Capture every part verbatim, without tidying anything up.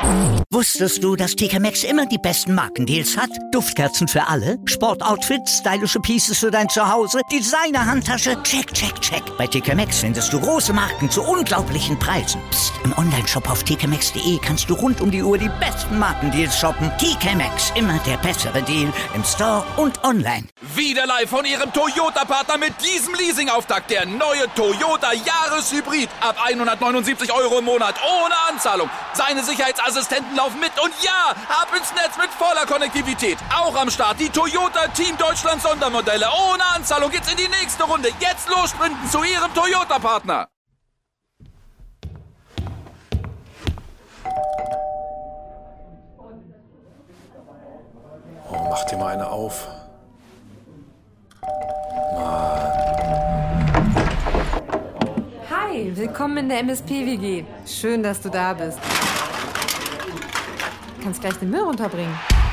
Wusstest du, dass T K Maxx immer die besten Markendeals hat? Duftkerzen für alle, Sportoutfits, stylische Pieces für dein Zuhause, Designer-Handtasche, check, check, check. Bei T K Maxx findest du große Marken zu unglaublichen Preisen. Psst. Im Onlineshop auf t k maxx punkt d e kannst du rund um die Uhr die besten Markendeals shoppen. T K Maxx, immer der bessere Deal im Store und online. Wieder live von Ihrem Toyota-Partner mit diesem Leasing-Auftakt. Der neue Toyota Jahreshybrid. Ab hundertneunundsiebzig Euro im Monat ohne Anzahlung. Seine Sicherheitsassistenten laufen mit und ja, ab ins Netz mit voller Konnektivität. Auch am Start die Toyota Team Deutschland Sondermodelle. Ohne Anzahlung geht's in die nächste Runde. Jetzt los sprinten zu Ihrem Toyota-Partner. Oh, mach dir mal eine auf. Hi, willkommen in der M S P-W G. Schön, dass du da bist. Du kannst gleich den Müll runterbringen.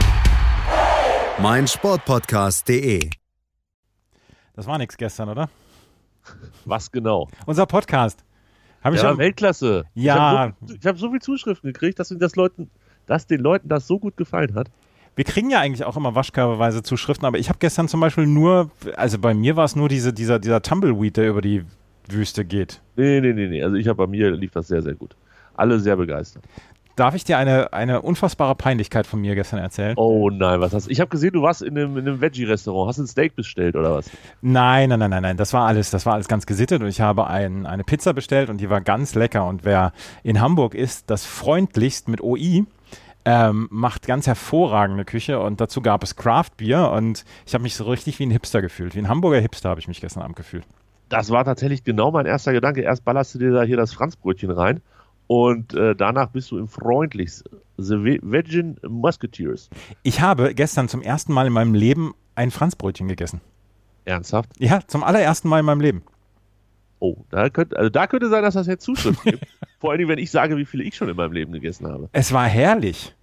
mein Sportpodcast punkt de. Das war nix gestern, oder? Was genau? Unser Podcast. Hab ich ja, schon... Weltklasse. Ja. Ich habe so, hab so viele Zuschriften gekriegt, dass, das Leuten, dass den Leuten das so gut gefallen hat. Wir kriegen ja eigentlich auch immer waschkörperweise Zuschriften, aber ich habe gestern zum Beispiel nur, also bei mir war es nur diese, dieser, dieser Tumbleweed, der über die Wüste geht. Nee, nee, nee, nee. Also ich habe bei mir lief das sehr, sehr gut. Alle sehr begeistert. Darf ich dir eine, eine unfassbare Peinlichkeit von mir gestern erzählen? Oh nein, was hast du? Ich habe gesehen, du warst in einem, in einem Veggie-Restaurant. Hast du ein Steak bestellt oder was? Nein, nein, nein, nein, nein. Das war alles, das war alles ganz gesittet und ich habe ein, eine Pizza bestellt und die war ganz lecker. Und wer in Hamburg ist, das freundlichst mit O I, ähm, macht ganz hervorragende Küche und dazu gab es Craft-Bier und ich habe mich so richtig wie ein Hipster gefühlt. Wie ein Hamburger Hipster habe ich mich gestern Abend gefühlt. Das war tatsächlich genau mein erster Gedanke. Erst ballerst du dir da hier das Franzbrötchen rein und äh, danach bist du im freundlichst. The Virgin Musketeers. Ich habe gestern zum ersten Mal in meinem Leben ein Franzbrötchen gegessen. Ernsthaft? Ja, zum allerersten Mal in meinem Leben. Oh, da könnte, also da könnte sein, dass das jetzt Zuschriften gibt. Vor allem, wenn ich sage, wie viele ich schon in meinem Leben gegessen habe. Es war herrlich.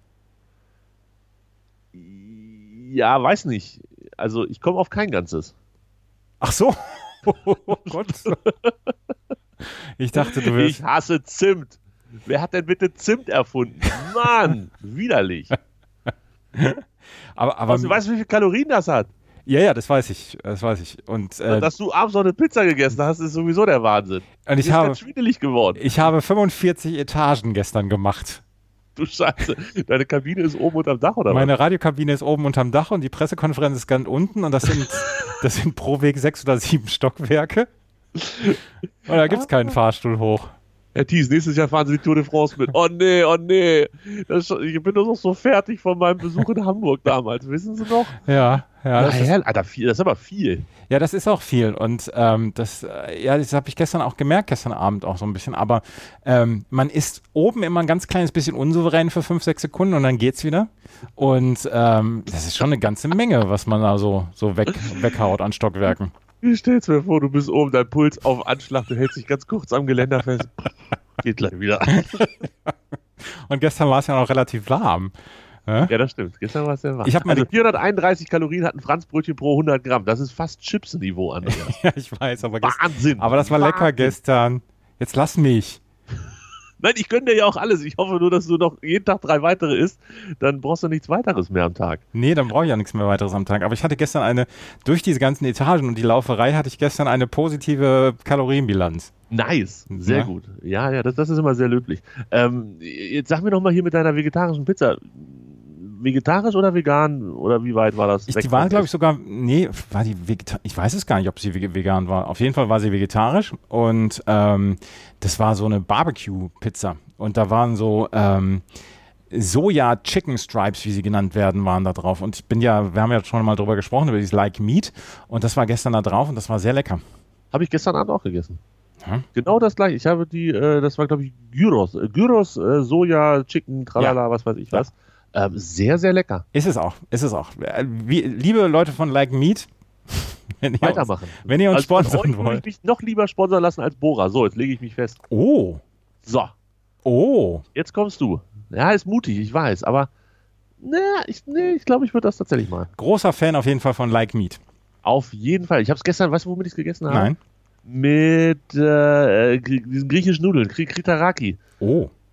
Ja, weiß nicht. Also ich komme auf kein Ganzes. Ach so. Oh Gott. Ich dachte, du willst... Ich hasse Zimt. Wer hat denn bitte Zimt erfunden? Mann, widerlich. Aber, aber weißt du, weißt, wie viele Kalorien das hat? Ja, ja, das weiß ich. Das weiß ich. Und, äh, dass du abends noch eine Pizza gegessen hast, ist sowieso der Wahnsinn. Und ich ist habe, ganz schwindelig geworden. Ich habe fünfundvierzig Etagen gestern gemacht. Du Scheiße. Deine Kabine ist oben unterm Dach, oder Meine was? Radiokabine ist oben unterm Dach und die Pressekonferenz ist ganz unten und das sind, das sind pro Weg sechs oder sieben Stockwerke. Und da gibt es keinen Fahrstuhl hoch. Herr Thies, nächstes Jahr fahren Sie die Tour de France mit. Oh nee, oh nee. Das, ich bin doch noch so fertig von meinem Besuch in Hamburg damals. Wissen Sie noch? Ja, ja. Das, ja, ist, Alter, viel, das ist aber viel. Ja, das ist auch viel. Und ähm, das, äh, ja, das habe ich gestern auch gemerkt, gestern Abend auch so ein bisschen. Aber ähm, man ist oben immer ein ganz kleines bisschen unsouverän für fünf, sechs Sekunden und dann geht's wieder. Und ähm, das ist schon eine ganze Menge, was man da so, so weg, weghaut an Stockwerken. Ich stell's mir vor, du bist oben, dein Puls auf Anschlag, du hältst dich ganz kurz am Geländer fest. Geht gleich wieder. Und gestern war es ja noch relativ warm. Ja, ja das stimmt. Gestern war es sehr warm. Ich also vierhunderteinunddreißig Kalorien hat ein Franzbrötchen pro hundert Gramm. Das ist fast Chips-Niveau, Andreas. Ja, ich weiß. Aber Wahnsinn. Aber das war Wahnsinn. lecker gestern. Jetzt lass mich. Nein, ich gönne dir ja auch alles. Ich hoffe nur, dass du noch jeden Tag drei weitere isst. Dann brauchst du nichts weiteres mehr am Tag. Nee, dann brauche ich ja nichts mehr weiteres am Tag. Aber ich hatte gestern eine, durch diese ganzen Etagen und die Lauferei hatte ich gestern eine positive Kalorienbilanz. Nice, sehr ja. gut. Ja, ja, das, das ist immer sehr löblich. Ähm, jetzt sag mir noch mal hier mit deiner vegetarischen Pizza. Vegetarisch oder vegan? Oder wie weit war das? Ich, die war, glaube ich, sogar, nee, war die vegetarisch, ich weiß es gar nicht, ob sie vegan war. Auf jeden Fall war sie vegetarisch und ähm, das war so eine Barbecue-Pizza. Und da waren so ähm, Soja-Chicken-Stripes, wie sie genannt werden, waren da drauf. Und ich bin ja, wir haben ja schon mal drüber gesprochen, über dieses Like Meat. Und das war gestern da drauf und das war sehr lecker. Habe ich gestern Abend auch gegessen. Hm? Genau das gleiche. Ich habe die, äh, das war, glaube ich, Gyros. Äh, Gyros, äh, Soja, Chicken, tralala, ja. was weiß ich was. Ja. Ähm, sehr, sehr lecker. Ist es auch, ist es auch. Wie, liebe Leute von Like Meat, wenn ihr weitermachen. Uns, wenn ihr uns also sponsern wollt. Würde ich mich noch lieber sponsern lassen als Bora. So, jetzt lege ich mich fest. Oh. So. Oh. Jetzt kommst du. Ja, ist mutig, ich weiß, aber naja, ich, nee, ich glaube, ich würde das tatsächlich machen. Großer Fan auf jeden Fall von Like Meat. Auf jeden Fall. Ich habe es gestern, weißt du, womit ich es gegessen habe? Nein. Mit äh, diesen griechischen Nudeln, Kritaraki. Oh.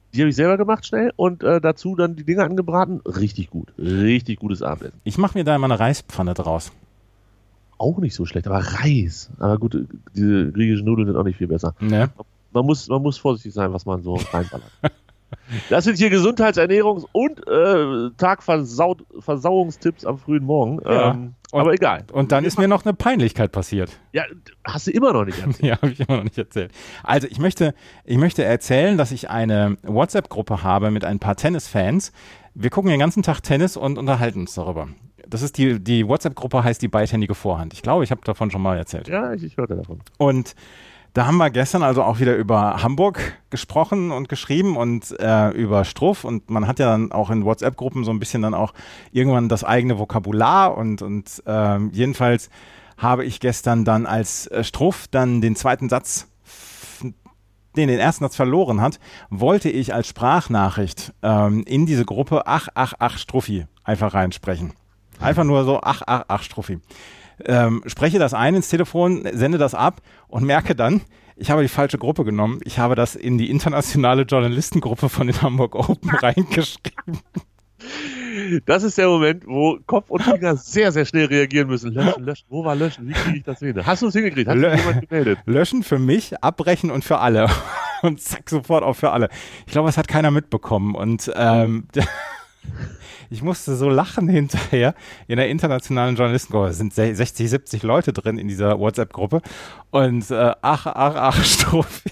Die habe ich selber gemacht schnell und äh, dazu dann die Dinger angebraten. Richtig gut. Richtig gutes Abendessen. Ich mache mir da immer eine Reispfanne draus. Auch nicht so schlecht, aber Reis. Aber gut, diese griechischen Nudeln sind auch nicht viel besser. Ne? Man muss, man muss vorsichtig sein, was man so reinballert. Das sind hier Gesundheitsernährungs- und äh, Tagversauungstipps am frühen Morgen. Ja. Ähm, aber egal. Und dann ist mir noch eine Peinlichkeit passiert. Ja, hast du immer noch nicht erzählt. Ja, habe ich immer noch nicht erzählt. Also ich möchte, ich möchte erzählen, dass ich eine WhatsApp-Gruppe habe mit ein paar Tennisfans. Wir gucken den ganzen Tag Tennis und unterhalten uns darüber. Das ist die, die WhatsApp-Gruppe heißt die beidhändige Vorhand. Ich glaube, ich habe davon schon mal erzählt. Ja, ich, ich hörte davon. Und da haben wir gestern also auch wieder über Hamburg gesprochen und geschrieben und äh, über Struff. Und man hat ja dann auch in WhatsApp-Gruppen so ein bisschen dann auch irgendwann das eigene Vokabular. Und, und äh, jedenfalls habe ich gestern dann als äh, Struff dann den zweiten Satz, den den ersten Satz verloren hat, wollte ich als Sprachnachricht ähm, in diese Gruppe ach, ach, ach, Struffi einfach reinsprechen. Einfach nur so ach, ach, ach, Struffi. Ähm, spreche das ein ins Telefon, sende das ab und merke dann, ich habe die falsche Gruppe genommen. Ich habe das in die internationale Journalistengruppe von den Hamburg Open reingeschrieben. Das ist der Moment, wo Kopf und Finger sehr, sehr schnell reagieren müssen. Löschen, löschen. Wo war löschen? Wie kriege ich das hin? Hast du es hingekriegt? Hat Lö- sich jemand gemeldet? Löschen für mich, abbrechen und für alle. Und zack, sofort auch für alle. Ich glaube, das hat keiner mitbekommen. Und ähm, ich musste so lachen hinterher in der internationalen Journalistengruppe. Es sind sechzig, siebzig Leute drin in dieser WhatsApp-Gruppe. Und äh, ach, ach, ach, Struffi.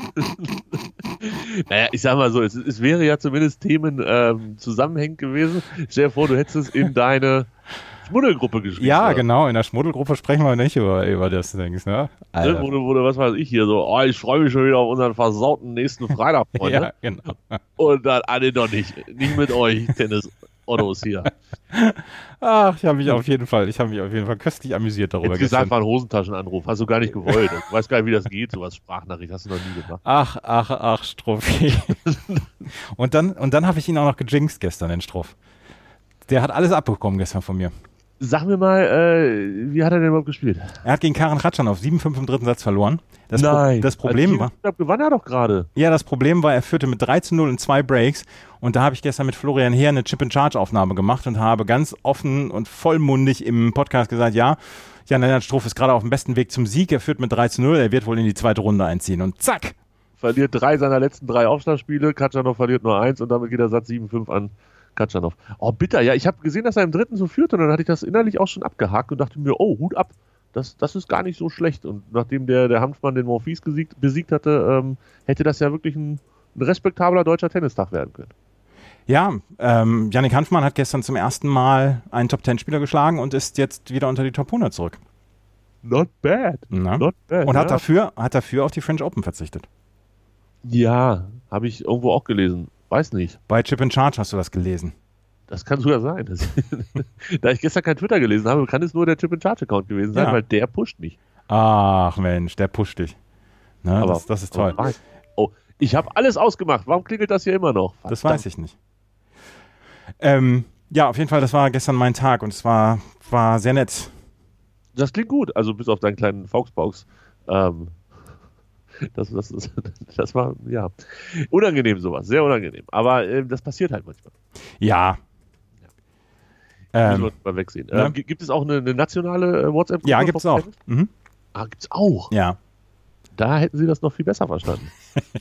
Naja, ich sag mal so, es, es wäre ja zumindest Themen ähm, zusammenhängend gewesen. Stell dir vor, du hättest es in deine Schmuddelgruppe geschrieben. Ja, oder? genau. In der Schmuddelgruppe sprechen wir nicht über, über das, denkst du, ne? Ne, Wo du, wo du, was weiß ich hier, so, oh, ich freue mich schon wieder auf unseren versauten nächsten Freitag, Freunde. Ja, genau. Und dann, ah, nee, doch nicht. Nicht mit euch, Tennis-Ottos hier. Ach, ich habe mich auf jeden Fall, ich habe mich auf jeden Fall köstlich amüsiert darüber. Jetzt gesagt, war ein Hosentaschenanruf. Hast du gar nicht gewollt. Du weißt gar nicht, wie das geht, sowas Sprachnachricht. Hast du noch nie gemacht. Ach, ach, ach, Struffi. und dann, und dann habe ich ihn auch noch gejinxt gestern, den Struff. Der hat alles abbekommen gestern von mir. Sag mir mal, äh, wie hat er denn überhaupt gespielt? Er hat gegen Karen Kratschan auf sieben fünf im dritten Satz verloren. Das Nein. Pro- das Problem also, war, ich glaub, gewann er doch gerade. ja, das Problem war, er führte mit drei zu null in zwei Breaks und da habe ich gestern mit Florian Heer eine Chip-and-Charge-Aufnahme gemacht und habe ganz offen und vollmundig im Podcast gesagt, ja, Jan-Lennart Struff ist gerade auf dem besten Weg zum Sieg, er führt mit drei zu null, er wird wohl in die zweite Runde einziehen und zack! Verliert drei seiner letzten drei Aufschlagspiele, Katschanov verliert nur eins und damit geht der Satz sieben fünf an Katschanov. Oh, bitter. Ja, ich habe gesehen, dass er im dritten so führt und dann hatte ich das innerlich auch schon abgehakt und dachte mir, oh, Hut ab. Das, das ist gar nicht so schlecht. Und nachdem der, der Hanfmann den Monfils besiegt, besiegt hatte, ähm, hätte das ja wirklich ein, ein respektabler deutscher Tennistag werden können. Ja, ähm, Yannick Hanfmann hat gestern zum ersten Mal einen Top-Zehn-Spieler geschlagen und ist jetzt wieder unter die Top hundert zurück. Not bad. Na? Not bad. Und hat, ja. dafür, hat dafür auf die French Open verzichtet. Ja, habe ich irgendwo auch gelesen. Weiß nicht. Bei Chip and Charge hast du das gelesen. Das kann sogar sein. Das da ich gestern kein Twitter gelesen habe, kann es nur der Chip and Charge Account gewesen sein, Ja. weil der pusht mich. Ach Mensch, der pusht dich. Ne, Aber, das, das ist toll. aber- Oh, ich habe alles ausgemacht. Warum klingelt das hier immer noch? Das weiß ich nicht. Ähm, ja, auf jeden Fall, das war gestern mein Tag und es war, war sehr nett. Das klingt gut, also bis auf deinen kleinen Fauxpaux. Ähm, das, das, das, das war, ja, unangenehm sowas, sehr unangenehm. Aber ähm, das passiert halt manchmal. Ja. Müssen Ähm, wir mal wegsehen. ja. Ähm, gi- gibt es auch eine, eine nationale äh, WhatsApp-Gruppe? ja, gibt's vom auch. Tennis? Mhm. Ah, gibt's auch. Ja. Da hätten sie das noch viel besser verstanden.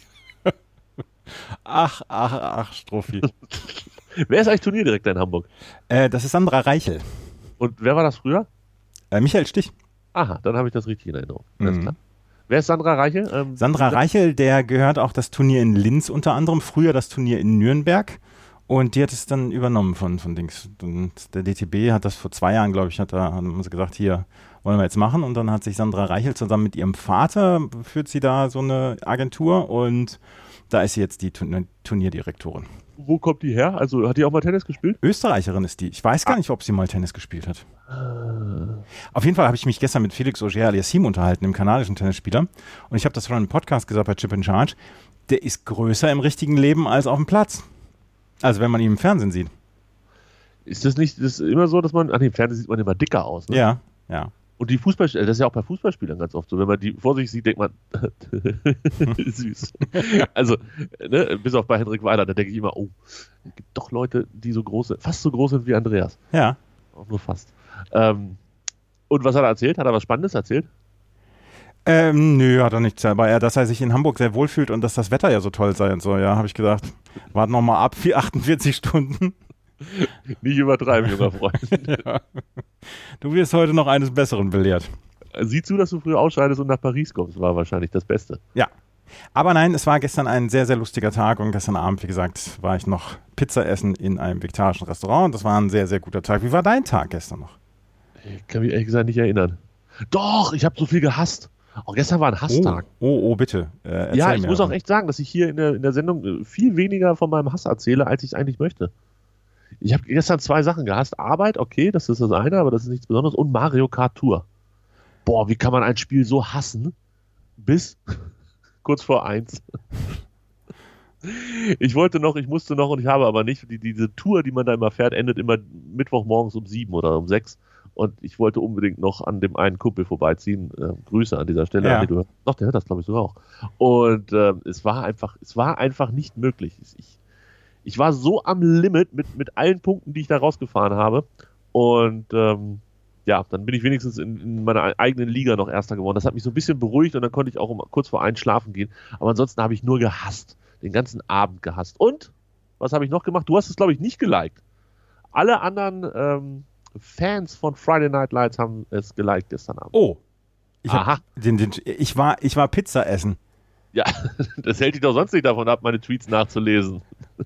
Ach, ach, ach, Struffi. Wer ist eigentlich Turnierdirektor in Hamburg? äh, das ist Sandra Reichel. Und wer war das früher? Äh, Michael Stich. Aha, dann habe ich das richtig in Erinnerung. Alles Mhm. klar. Wer ist Sandra Reiche? Ähm, Sandra Reichel, der gehört auch das Turnier in Linz unter anderem, früher das Turnier in Nürnberg und die hat es dann übernommen von, von Dings. Und der D T B hat das vor zwei Jahren, glaube ich, hat da haben sie gesagt, hier wollen wir jetzt machen und dann hat sich Sandra Reichel zusammen mit ihrem Vater, führt sie da so eine Agentur und da ist sie jetzt die Turn- Turnierdirektorin. Wo kommt die her? Also hat die auch mal Tennis gespielt? Österreicherin ist die. Ich weiß gar nicht, ob sie mal Tennis gespielt hat. Auf jeden Fall habe ich mich gestern mit Felix Auger-Aliassime unterhalten, dem kanadischen Tennisspieler. Und ich habe das schon im Podcast gesagt bei Chip and Charge. Der ist größer im richtigen Leben als auf dem Platz. Also wenn man ihn im Fernsehen sieht. Ist das nicht das ist immer so, dass man, ach nee, im Fernsehen sieht man immer dicker aus, ne? Ja, ja. Und die Fußballspieler, das ist ja auch bei Fußballspielern ganz oft so, wenn man die vor sich sieht, denkt man, süß. Also, ne, bis auf bei Henrik Weiler, da denke ich immer, oh, es gibt doch Leute, die so groß sind, fast so groß sind wie Andreas. Ja. Auch nur fast. Ähm, und was hat er erzählt? Hat er was Spannendes erzählt? Ähm, nö, hat er nicht. Aber er, dass er sich in Hamburg sehr wohlfühlt und dass das Wetter ja so toll sei und so, ja, habe ich gedacht, warten noch mal ab, für achtundvierzig Stunden. Nicht übertreiben, junger Freund. Ja. Du wirst heute noch eines Besseren belehrt. Sieh zu, dass du früher ausscheidest und nach Paris kommst, war wahrscheinlich das Beste. Ja. Aber nein, es war gestern ein sehr, sehr lustiger Tag und gestern Abend, wie gesagt, war ich noch Pizza essen in einem vegetarischen Restaurant und das war ein sehr, sehr guter Tag. Wie war dein Tag gestern noch? Ich kann mich ehrlich gesagt nicht erinnern. Doch, ich habe so viel gehasst. Auch gestern war ein Hasstag. Oh, oh, oh bitte. Äh, ja, ich mir muss davon. auch echt sagen, dass ich hier in der, in der Sendung viel weniger von meinem Hass erzähle, als ich es eigentlich möchte. Ich habe gestern zwei Sachen gehasst. Arbeit, okay, das ist das eine, aber das ist nichts Besonderes. Und Mario Kart Tour. Boah, wie kann man ein Spiel so hassen? Bis kurz vor eins. Ich wollte noch, ich musste noch und ich habe aber nicht. Die, diese Tour, die man da immer fährt, endet immer Mittwochmorgens um sieben oder um sechs. Und ich wollte unbedingt noch an dem einen Kumpel vorbeiziehen. Äh, Grüße an dieser Stelle. Ja. Nee, du, doch, der hört das, glaube ich, sogar auch. Und äh, es war einfach, es war einfach nicht möglich. Ich, ich war so am Limit mit, mit allen Punkten, die ich da rausgefahren habe. Und ähm, ja, dann bin ich wenigstens in, in meiner eigenen Liga noch Erster geworden. Das hat mich so ein bisschen beruhigt und dann konnte ich auch um, kurz vor eins schlafen gehen. Aber ansonsten habe ich nur gehasst. Den ganzen Abend gehasst. Und, was habe ich noch gemacht? Du hast es, glaube ich, nicht geliked. Alle anderen ähm, Fans von Friday Night Lights haben es geliked gestern Abend. Oh. Ich, Aha. hab, den, den, ich, war, ich war Pizza essen. Ja, das hält dich doch sonst nicht davon ab, meine Tweets nachzulesen.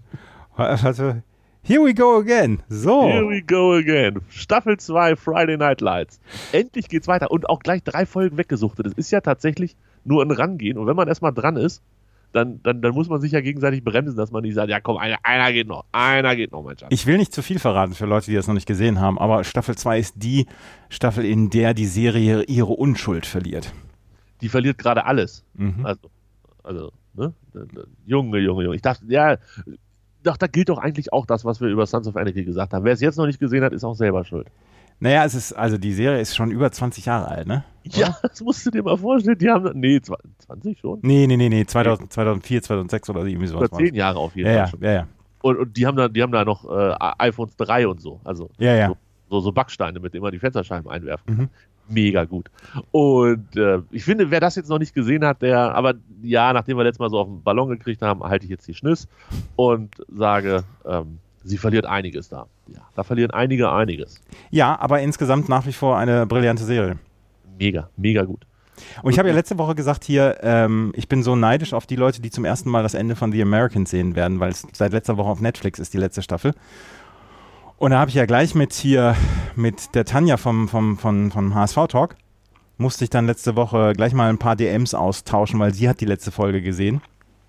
Also, here we go again. So. Here we go again. Staffel zwei Friday Night Lights. Endlich geht's weiter. Und auch gleich drei Folgen weggesuchtet. Das ist ja tatsächlich nur ein Rangehen. Und wenn man erstmal dran ist, dann, dann, dann muss man sich ja gegenseitig bremsen, dass man nicht sagt, ja komm, einer, einer geht noch, einer geht noch, mein Schatz. Ich will nicht zu viel verraten für Leute, die das noch nicht gesehen haben, aber Staffel zwei ist die Staffel, in der die Serie ihre Unschuld verliert. Die verliert gerade alles. Mhm. Also, also, ne? Junge, Junge, Junge. Ich dachte, ja, doch, da gilt doch eigentlich auch das, was wir über Sons of Anarchy gesagt haben. Wer es jetzt noch nicht gesehen hat, ist auch selber schuld. Naja, es ist, also die Serie ist schon über zwanzig Jahre alt, ne? Ja, das musst du dir mal vorstellen. Die haben, nee, zwanzig schon? Nee, nee, nee, nee, zweitausend, zweitausendvier, zweitausendsechs oder irgendwie sowas. Über zehn Jahre auf jeden ja, Fall ja, schon. ja, ja. Und, und die haben da, die haben da noch äh, iPhones drei und so. Also Ja, ja. So, so, so Backsteine, mit denen man die Fensterscheiben einwerfen kann. Mhm. Mega gut. Und äh, ich finde, wer das jetzt noch nicht gesehen hat, der, aber ja, nachdem wir letztes Mal so auf den Ballon gekriegt haben, halte ich jetzt die Schnüss und sage, ähm, sie verliert einiges da. Ja, da verlieren einige einiges. Ja, aber insgesamt nach wie vor eine brillante Serie. Mega, mega gut. Und ich habe ja letzte Woche gesagt hier, ähm, ich bin so neidisch auf die Leute, die zum ersten Mal das Ende von The Americans sehen werden, weil es seit letzter Woche auf Netflix ist, die letzte Staffel. Und da habe ich ja gleich mit hier, mit der Tanja vom, vom, vom, vom H S V-Talk, musste ich dann letzte Woche gleich mal ein paar D Ms austauschen, weil sie hat die letzte Folge gesehen.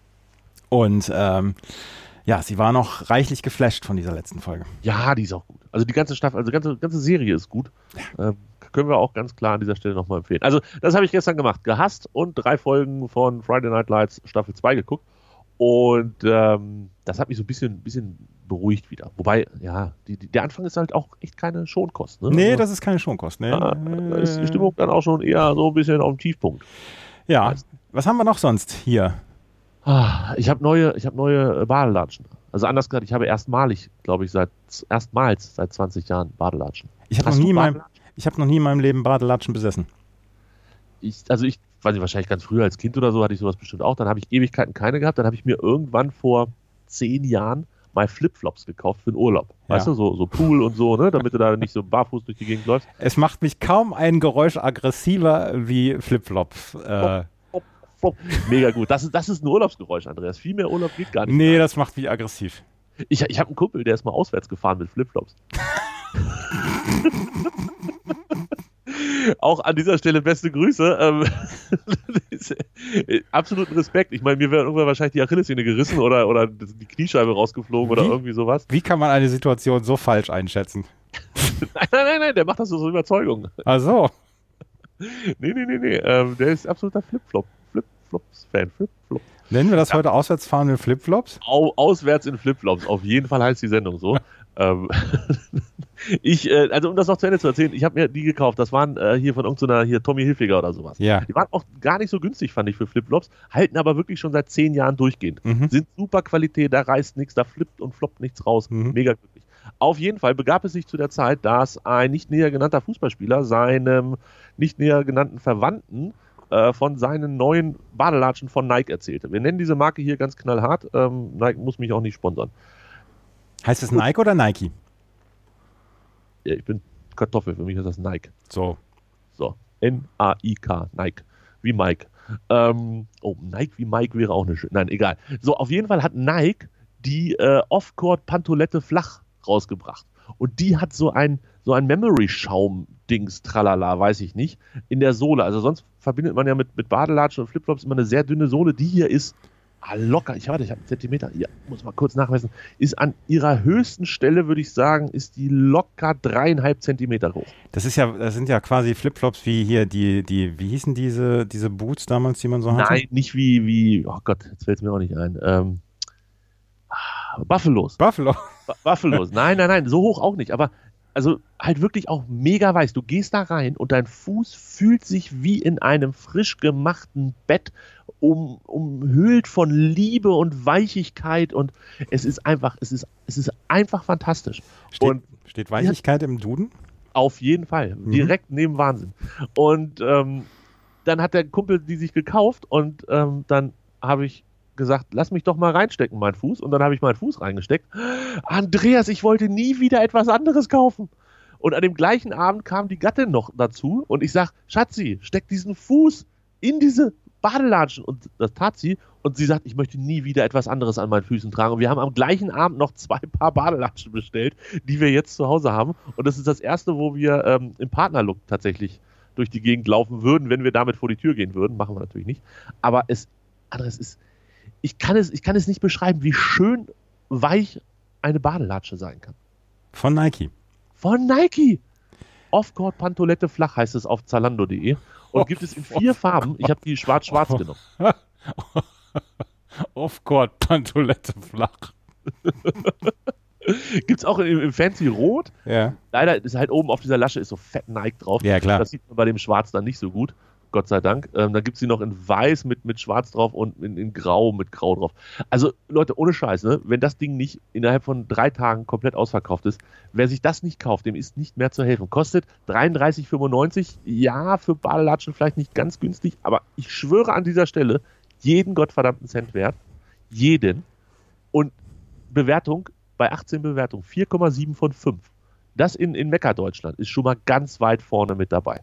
Und ähm, ja, sie war noch reichlich geflasht von dieser letzten Folge. Ja, die ist auch gut. Also die ganze Staffel, also die ganze, ganze Serie ist gut. Ja. Ähm, können wir auch ganz klar an dieser Stelle nochmal empfehlen. Also das habe ich gestern gemacht. Gehasst und drei Folgen von Friday Night Lights Staffel zwei geguckt. Und ähm, das hat mich so ein bisschen, bisschen beruhigt wieder. Wobei, ja, die, die, der Anfang ist halt auch echt keine Schonkost. Ne? Nee, also, das ist keine Schonkost. Nee. ja, da ist die Stimmung dann auch schon eher so ein bisschen auf dem Tiefpunkt. Ja, was haben wir noch sonst hier? Ah, ich habe neue, ich habe neue Badelatschen. Also anders gesagt, ich habe erstmalig, glaube ich, seit erstmals seit zwanzig Jahren Badelatschen. Ich habe noch, nie in meinem- ich hab noch nie in meinem Leben Badelatschen besessen. Ich, also ich weiß nicht, wahrscheinlich ganz früher als Kind oder so hatte ich sowas bestimmt auch. Dann habe ich Ewigkeiten keine gehabt. Dann habe ich mir irgendwann vor zehn Jahren mal Flipflops gekauft für den Urlaub. Ja. Weißt du, so, so Pool und so, ne, damit du da nicht so barfuß durch die Gegend läufst. Es macht mich kaum ein Geräusch aggressiver wie Flipflops. Äh, Flop, flop. Mega gut. Das ist, das ist ein Urlaubsgeräusch, Andreas. Viel mehr Urlaub geht gar nicht. nee, mehr. das macht mich aggressiv. Ich, ich habe einen Kumpel, der ist mal auswärts gefahren mit Flipflops. Auch an dieser Stelle beste Grüße. Ähm, absoluten Respekt. Ich meine, mir wäre irgendwann wahrscheinlich die Achillessehne gerissen oder, oder die Kniescheibe rausgeflogen oder Wie? irgendwie sowas. Wie kann man eine Situation so falsch einschätzen? Nein, nein, nein, nein, der macht das aus Überzeugung. Ach so. Nee, nee, nee, nee. Ähm, der ist absoluter Flipflop. Flipflops-Fan. Flipflop. Nennen wir das heute Auswärtsfahren mit Flipflops? Au, auswärts in Flipflops. Auf jeden Fall heißt die Sendung so. ähm, Ich, äh, also um das noch zu Ende zu erzählen, ich habe mir die gekauft. Das waren äh, hier von irgendeiner hier Tommy Hilfiger oder sowas. Ja. Die waren auch gar nicht so günstig, fand ich, für Flipflops. Halten aber wirklich schon seit zehn Jahren durchgehend. Mhm. Sind super Qualität, da reißt nichts, da flippt und floppt nichts raus. Mhm. Mega glücklich. Auf jeden Fall begab es sich zu der Zeit, dass ein nicht näher genannter Fußballspieler seinem nicht näher genannten Verwandten äh, von seinen neuen Badelatschen von Nike erzählte. Wir nennen diese Marke hier ganz knallhart. Ähm, Nike muss mich auch nicht sponsern. Heißt es Nike oder Nike? Ja, ich bin Kartoffel, für mich ist das Nike. So. So, N A I K, Nike, wie Mike. Ähm, oh, Nike wie Mike wäre auch eine schöne, nein, egal. So, auf jeden Fall hat Nike die äh, Off-Court-Pantolette flach rausgebracht. Und die hat so ein, so ein Memory-Schaum-Dings, tralala, weiß ich nicht, in der Sohle. Also sonst verbindet man ja mit, mit Badelatschen und Flipflops immer eine sehr dünne Sohle. Die hier ist ah, locker, ich warte, ich habe einen Zentimeter, ja, muss mal kurz nachmessen, ist an ihrer höchsten Stelle, würde ich sagen, ist die locker dreieinhalb Zentimeter hoch. Das ist ja, das sind ja quasi Flipflops wie hier die, die, wie hießen diese, diese Boots damals, die man so hatte? Nein, nicht wie, wie, oh Gott, jetzt fällt es mir auch nicht ein. Ähm, Buffalos. Buffalo. B- Buffalos. Nein, nein, nein, so hoch auch nicht. Aber also halt wirklich auch mega weiß. Du gehst da rein und dein Fuß fühlt sich wie in einem frisch gemachten Bett um, umhüllt von Liebe und Weichigkeit und es ist einfach, es ist, es ist einfach fantastisch. Steht, und steht Weichigkeit ja, im Duden? Auf jeden Fall. Mhm. Direkt neben Wahnsinn. Und ähm, dann hat der Kumpel die sich gekauft und ähm, dann habe ich gesagt, lass mich doch mal reinstecken, meinen Fuß. Und dann habe ich meinen Fuß reingesteckt. Andreas, ich wollte nie wieder etwas anderes kaufen. Und an dem gleichen Abend kam die Gattin noch dazu und ich sage, Schatzi, steck diesen Fuß in diese Badelatschen. Und das tat sie. Und sie sagt, ich möchte nie wieder etwas anderes an meinen Füßen tragen. Und wir haben am gleichen Abend noch zwei Paar Badelatschen bestellt, die wir jetzt zu Hause haben. Und das ist das erste, wo wir ähm, im Partnerlook tatsächlich durch die Gegend laufen würden, wenn wir damit vor die Tür gehen würden. Machen wir natürlich nicht. Aber es, Andreas, ist Ich kann, es, ich kann es nicht beschreiben, wie schön weich eine Badelatsche sein kann. Von Nike. Von Nike. Off-Court Pantolette flach heißt es auf Zalando punkt de und Oh, gibt es in vier Farben. Ich habe die schwarz-schwarz oh. genommen. Off-Court Pantolette flach. Gibt es auch im, im Fancy Rot. Ja. Leider ist halt oben auf dieser Lasche ist so fett Nike drauf. Ja, klar. Das sieht man bei dem Schwarz dann nicht so gut. Gott sei Dank. Ähm, dann gibt es sie noch in Weiß mit, mit Schwarz drauf und in, in Grau mit Grau drauf. Also Leute, ohne Scheiß, ne? Wenn das Ding nicht innerhalb von drei Tagen komplett ausverkauft ist, wer sich das nicht kauft, dem ist nicht mehr zu helfen. Kostet dreiunddreißig fünfundneunzig, ja, für Badelatschen vielleicht nicht ganz günstig, aber ich schwöre an dieser Stelle, jeden gottverdammten Cent wert. Jeden. Und Bewertung, bei achtzehn Bewertungen, vier Komma sieben von fünf. Das in, in Mekka-Deutschland ist schon mal ganz weit vorne mit dabei.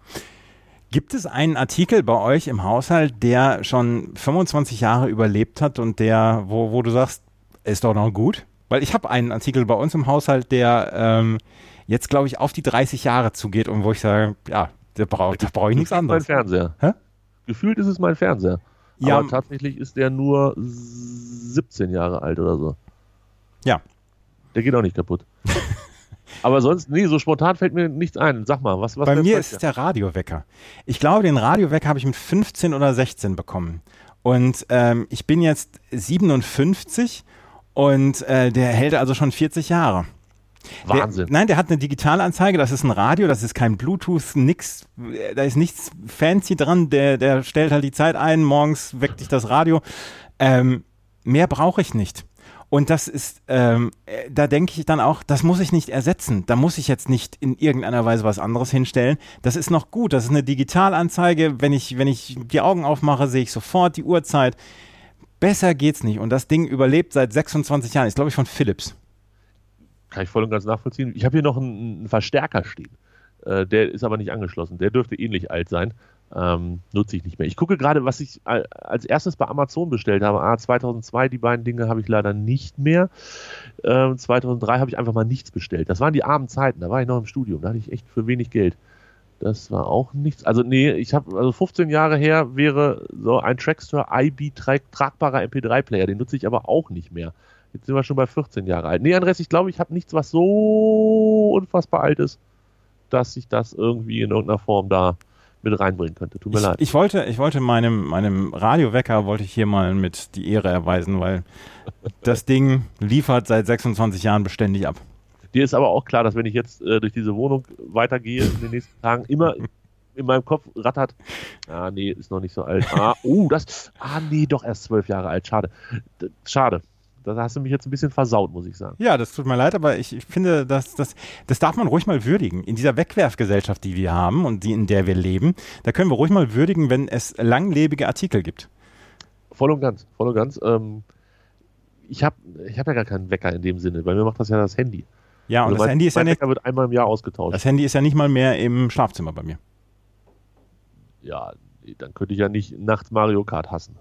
Gibt es einen Artikel bei euch im Haushalt, der schon fünfundzwanzig Jahre überlebt hat und der, wo, wo du sagst, ist doch noch gut? Weil ich habe einen Artikel bei uns im Haushalt, der ähm, jetzt, glaube ich, auf die dreißig Jahre zugeht und wo ich sage, ja, da brauche da brauch ich nichts anderes. Mein Fernseher. Hä? Gefühlt ist es mein Fernseher. Ja, aber tatsächlich ist der nur siebzehn Jahre alt oder so. Ja. Der geht auch nicht kaputt. Aber sonst, nee, so spontan fällt mir nichts ein. Sag mal, was was Bei mir bei ist es der Radiowecker. Ich glaube, den Radiowecker habe ich mit fünfzehn oder sechzehn bekommen. Und ähm, ich bin jetzt siebenundfünfzig und äh, der hält also schon vierzig Jahre. Wahnsinn. Der, nein, der hat eine Digitalanzeige, das ist ein Radio, das ist kein Bluetooth, nix, da ist nichts fancy dran, der, der stellt halt die Zeit ein, morgens weckt dich das Radio. Ähm, mehr brauche ich nicht. Und das ist, ähm, da denke ich dann auch, das muss ich nicht ersetzen. Da muss ich jetzt nicht in irgendeiner Weise was anderes hinstellen. Das ist noch gut. Das ist eine Digitalanzeige. Wenn ich, wenn ich die Augen aufmache, sehe ich sofort die Uhrzeit. Besser geht's nicht. Und das Ding überlebt seit sechsundzwanzig Jahren. Ist, glaube ich, von Philips. Kann ich voll und ganz nachvollziehen. Ich habe hier noch einen, einen Verstärker stehen. Äh, der ist aber nicht angeschlossen. Der dürfte ähnlich alt sein. Ähm, nutze ich nicht mehr. Ich gucke gerade, was ich als erstes bei Amazon bestellt habe. Ah, zweitausendzwei, die beiden Dinge habe ich leider nicht mehr. Ähm, zweitausenddrei habe ich einfach mal nichts bestellt. Das waren die armen Zeiten, da war ich noch im Studium, da hatte ich echt für wenig Geld. Das war auch nichts. Also nee, ich habe, also fünfzehn Jahre her wäre so ein Trackster I B tra- tragbarer M P drei Player, den nutze ich aber auch nicht mehr. Jetzt sind wir schon bei vierzehn Jahre alt. Nee, Andres, ich glaube, ich habe nichts, was so unfassbar alt ist, dass ich das irgendwie in irgendeiner Form da mit reinbringen könnte. Tut mir ich, leid. Ich wollte, ich wollte meinem, meinem Radiowecker wollte ich hier mal mit die Ehre erweisen, weil das Ding liefert seit sechsundzwanzig Jahren beständig ab. Dir ist aber auch klar, dass wenn ich jetzt äh, durch diese Wohnung weitergehe in den nächsten Tagen, immer in meinem Kopf rattert, ah nee, ist noch nicht so alt. Ah, oh, das, ah nee, doch erst zwölf Jahre alt, schade. D- schade. Da hast du mich jetzt ein bisschen versaut, muss ich sagen. Ja, das tut mir leid, aber ich, ich finde, das, das, das darf man ruhig mal würdigen. In dieser Wegwerfgesellschaft, die wir haben und die, in der wir leben, da können wir ruhig mal würdigen, wenn es langlebige Artikel gibt. Voll und ganz, voll und ganz. Ähm, ich habe ich hab ja gar keinen Wecker in dem Sinne. Bei mir macht das ja das Handy. Ja, und also das mein, Handy ist ja mein nicht, Wecker wird einmal im Jahr ausgetauscht. das Handy ist ja nicht mal mehr im Schlafzimmer bei mir. Ja, nee, dann könnte ich ja nicht nachts Mario Kart hassen.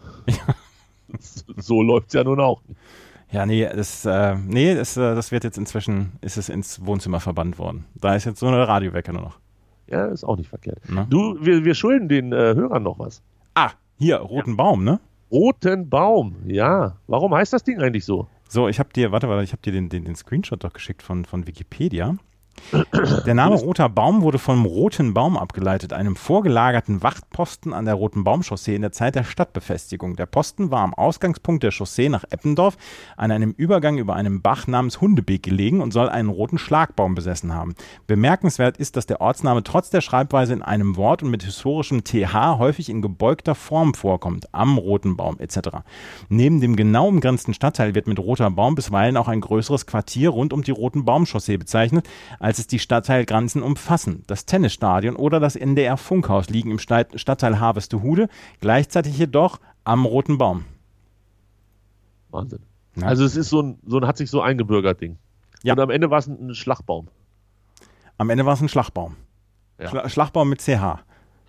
So läuft es ja nun auch. Ja, nee, das, äh, nee das, äh, das wird jetzt inzwischen, ist es ins Wohnzimmer verbannt worden. Da ist jetzt so eine Radiowecker nur noch. Ja, ist auch nicht verkehrt. Ne? Du, wir, wir schulden den äh, Hörern noch was. Ah, hier, Roten ja. Baum, ne? Roten Baum, ja. Warum heißt das Ding eigentlich so? So, ich habe dir, warte, warte, ich habe dir den, den, den Screenshot doch geschickt von, von Wikipedia. Der Name Roter Baum wurde vom Roten Baum abgeleitet, einem vorgelagerten Wachtposten an der Roten Baumchaussee in der Zeit der Stadtbefestigung. Der Posten war am Ausgangspunkt der Chaussee nach Eppendorf an einem Übergang über einem Bach namens Hundebeek gelegen und soll einen roten Schlagbaum besessen haben. Bemerkenswert ist, dass der Ortsname trotz der Schreibweise in einem Wort und mit historischem T H häufig in gebeugter Form vorkommt, am Roten Baum et cetera. Neben dem genau umgrenzten Stadtteil wird mit Roter Baum bisweilen auch ein größeres Quartier rund um die Roten Baumchaussee bezeichnet, als es die Stadtteilgrenzen umfassen. Das Tennisstadion oder das N D R-Funkhaus liegen im Stadtteil Harvestehude, gleichzeitig jedoch am Roten Baum. Wahnsinn. Ja. Also es ist so ein, so ein hat sich so eingebürgert Ding. Ja. Und am Ende war es ein, ein Schlagbaum. Am Ende war es ein Schlagbaum. Ja. Schla- Schlagbaum mit C H.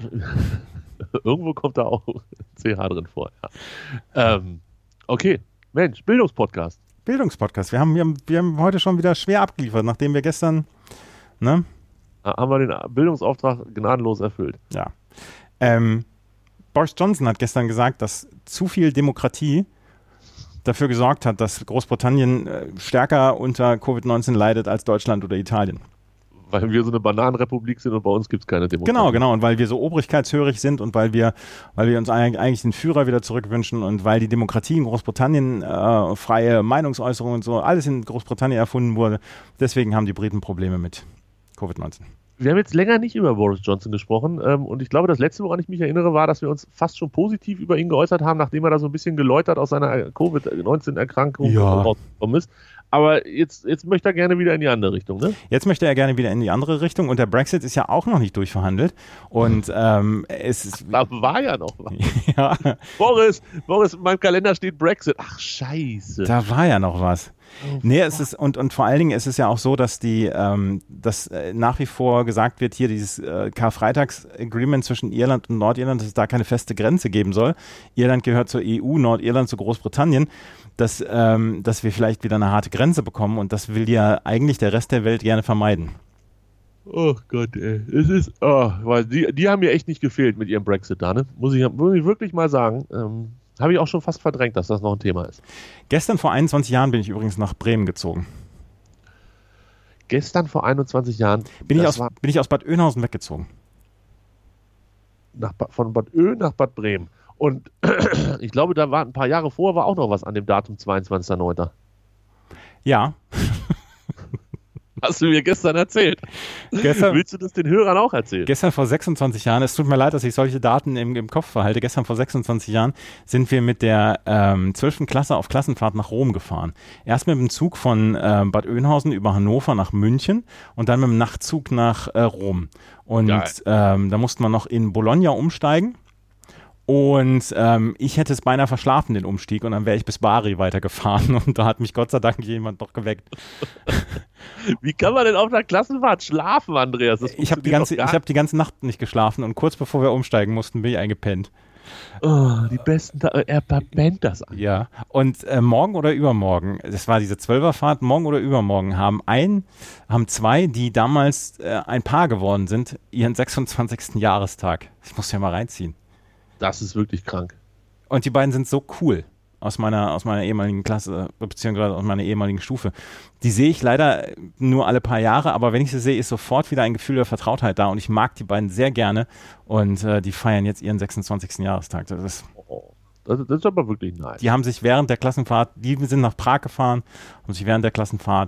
Irgendwo kommt da auch C H drin vor. Ja. Ähm, okay, Mensch, Bildungspodcast. Bildungspodcast. Wir haben, wir, haben, wir haben heute schon wieder schwer abgeliefert, nachdem wir gestern, ne? Haben wir den Bildungsauftrag gnadenlos erfüllt. Ja. Ähm, Boris Johnson hat gestern gesagt, dass zu viel Demokratie dafür gesorgt hat, dass Großbritannien äh, stärker unter Covid neunzehn leidet als Deutschland oder Italien. Weil wir so eine Bananenrepublik sind und bei uns gibt es keine Demokratie. Genau, genau. Und weil wir so obrigkeitshörig sind und weil wir, weil wir uns eigentlich den Führer wieder zurückwünschen und weil die Demokratie in Großbritannien, äh, freie Meinungsäußerung und so, alles in Großbritannien erfunden wurde. Deswegen haben die Briten Probleme mit Covid neunzehn. Wir haben jetzt länger nicht über Boris Johnson gesprochen ähm, und ich glaube, das Letzte, woran ich mich erinnere, war, dass wir uns fast schon positiv über ihn geäußert haben, nachdem er da so ein bisschen geläutert aus seiner Covid neunzehn Erkrankung Ja. rausgekommen ist. Aber jetzt, jetzt möchte er gerne wieder in die andere Richtung, ne? Jetzt möchte er gerne wieder in die andere Richtung und der Brexit ist ja auch noch nicht durchverhandelt. Und ähm, es ist. Da war ja noch was. Ja, Boris, Boris, in meinem Kalender steht Brexit. Ach, scheiße. da war ja noch was. Oh, Nee, es ist, und, und vor allen Dingen ist es ja auch so, dass die, ähm, dass äh, nach wie vor gesagt wird, hier dieses äh, Karfreitags-Agreement zwischen Irland und Nordirland, dass es da keine feste Grenze geben soll. Irland gehört zur E U, Nordirland zu Großbritannien, dass, ähm, dass wir vielleicht wieder eine harte Grenze bekommen und das will ja eigentlich der Rest der Welt gerne vermeiden. Oh Gott, ey. Es ist, oh, weil die, die haben mir echt nicht gefehlt mit ihrem Brexit da, ne? Muss ich, muss ich wirklich mal sagen. Ähm, habe ich auch schon fast verdrängt, dass das noch ein Thema ist. Gestern vor einundzwanzig Jahren bin ich übrigens nach Bremen gezogen. Gestern vor einundzwanzig Jahren Bin, ich das aus, war bin ich aus Bad Oeynhausen weggezogen. nach, Ba- von Bad Oeynhausen nach Bad Bremen. Und ich glaube, da war ein paar Jahre vorher war auch noch was an dem Datum zweiundzwanzigster neunter Ja, Hast du mir gestern erzählt. Gestern, Willst du das den Hörern auch erzählen? gestern vor sechsundzwanzig Jahren, es tut mir leid, dass ich solche Daten im, im Kopf verhalte, gestern vor sechsundzwanzig Jahren sind wir mit der ähm, zwölften Klasse auf Klassenfahrt nach Rom gefahren. Erst mit dem Zug von ähm, Bad Oeynhausen über Hannover nach München und dann mit dem Nachtzug nach äh, Rom. Und ähm, da mussten wir noch in Bologna umsteigen. Und ähm, ich hätte es beinahe verschlafen, den Umstieg, und dann wäre ich bis Bari weitergefahren und da hat mich Gott sei Dank jemand noch geweckt. Wie kann man denn auf einer Klassenfahrt schlafen, Andreas? Das Ich habe die, funktioniert ganze- doch gar ich hab die ganze Nacht nicht geschlafen und kurz bevor wir umsteigen mussten, bin ich eingepennt. Oh, die besten Tage. Er verpennt das an. Ja, und äh, morgen oder übermorgen, das war diese Zwölferfahrt, morgen oder übermorgen haben ein, haben zwei, die damals äh, ein Paar geworden sind, ihren sechsundzwanzigsten Jahrestag. Ich muss ja mal reinziehen. Das ist wirklich krank. Und die beiden sind so cool aus meiner, aus meiner ehemaligen Klasse, beziehungsweise aus meiner ehemaligen Stufe. Die sehe ich leider nur alle paar Jahre, aber wenn ich sie sehe, ist sofort wieder ein Gefühl der Vertrautheit da und ich mag die beiden sehr gerne und äh, die feiern jetzt ihren sechsundzwanzigsten Jahrestag. Das ist, Oh, das, das ist aber wirklich nice. die haben sich während der Klassenfahrt, die sind nach Prag gefahren, haben sich während der Klassenfahrt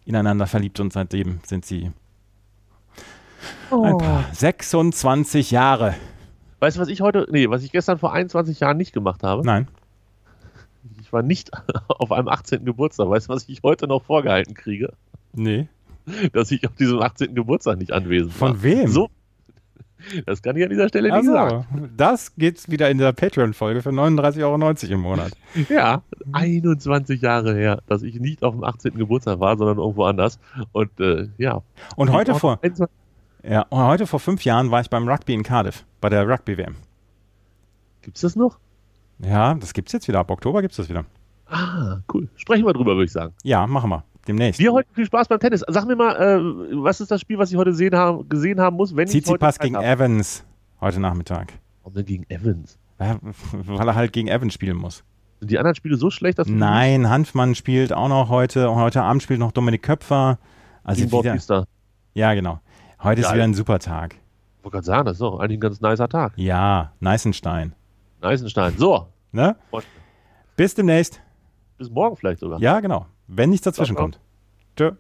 ineinander verliebt und seitdem sind sie Oh. ein paar sechsundzwanzig Jahre. Weißt du, was ich heute, nee, was ich gestern vor einundzwanzig Jahren nicht gemacht habe? Nein. Ich war nicht auf einem achtzehnten Geburtstag. Weißt du, was ich heute noch vorgehalten kriege? Nee. Dass ich auf diesem achtzehnten Geburtstag nicht anwesend war. Von wem? So, das kann ich an dieser Stelle nicht Also, sagen. das geht's wieder in der Patreon-Folge für neununddreißig Euro neunzig im Monat. Ja, einundzwanzig Jahre her, dass ich nicht auf dem achtzehnten Geburtstag war, sondern irgendwo anders. Und äh, ja. Und heute Ich vor, einundzwanzig ja, und heute vor fünf Jahren war ich beim Rugby in Cardiff, bei der Rugby-W M. Gibt's das noch? Ja, das gibt's jetzt wieder. Ab Oktober gibt's das wieder. Ah, cool. Sprechen wir drüber, würde ich sagen. Ja, machen wir. Demnächst. Dir heute viel Spaß beim Tennis. Sag mir mal, äh, was ist das Spiel, was ich heute sehen haben, gesehen haben muss, wenn ich heute Tsitsipas Zeit gegen habe? Evans heute Nachmittag. Warum denn gegen Evans? Ja, weil er halt gegen Evans spielen muss. Sind die anderen Spiele so schlecht, dass du Nein, Hanfmann spielt auch noch heute. Und heute Abend spielt noch Dominik Köpfer. Also gegen wieder, Bautista? ja, genau. Heute ist Geil. wieder ein super Tag. Ich wollte gerade sagen, das ist doch eigentlich ein ganz nicer Tag. Ja, Neißenstein. Eisenstein. So, Ne? Und- Bis demnächst. bis morgen vielleicht sogar. Ja, genau. Wenn nichts dazwischen Ciao, kommt. Tschö.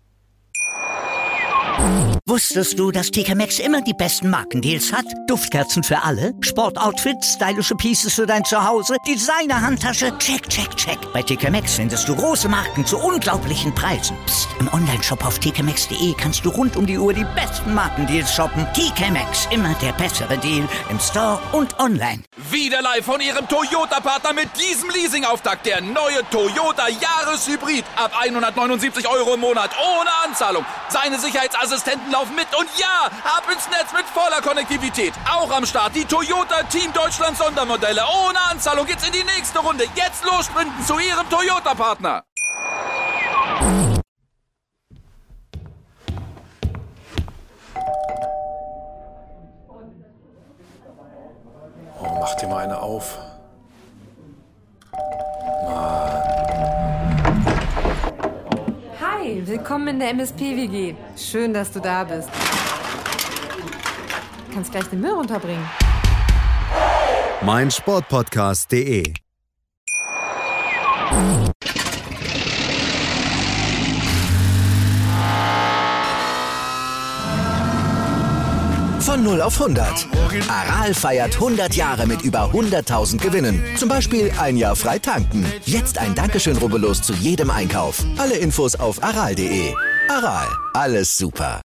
Wusstest du, dass T K Maxx immer die besten Markendeals hat? Duftkerzen für alle, Sportoutfits, stylische Pieces für dein Zuhause, Designer-Handtasche, check, check, check. Bei T K Maxx findest du große Marken zu unglaublichen Preisen. Psst. Im Onlineshop auf t k maxx punkt de kannst du rund um die Uhr die besten Markendeals shoppen. T K Maxx, immer der bessere Deal im Store und online. Wieder live von Ihrem Toyota-Partner mit diesem Leasing-Auftakt. Der neue Toyota Jahreshybrid. Ab hundertneunundsiebzig Euro im Monat. Ohne Anzahlung. Seine Sicherheitsassistenten laufen mit. Und ja, ab ins Netz mit voller Konnektivität. Auch am Start die Toyota Team Deutschland Sondermodelle. Ohne Anzahlung geht's in die nächste Runde. Jetzt los sprinten zu Ihrem Toyota-Partner. Oh, mach dir mal eine auf. Hi, willkommen in der M S P-W G. Schön, dass du da bist. Kannst gleich den Müll runterbringen. mein Sportpodcast punkt de Von null auf hundert. Aral feiert hundert Jahre mit über hunderttausend Gewinnen. Zum Beispiel ein Jahr frei tanken. Jetzt ein Dankeschön, rubbellos zu jedem Einkauf. Alle Infos auf aral punkt de. Aral, alles super.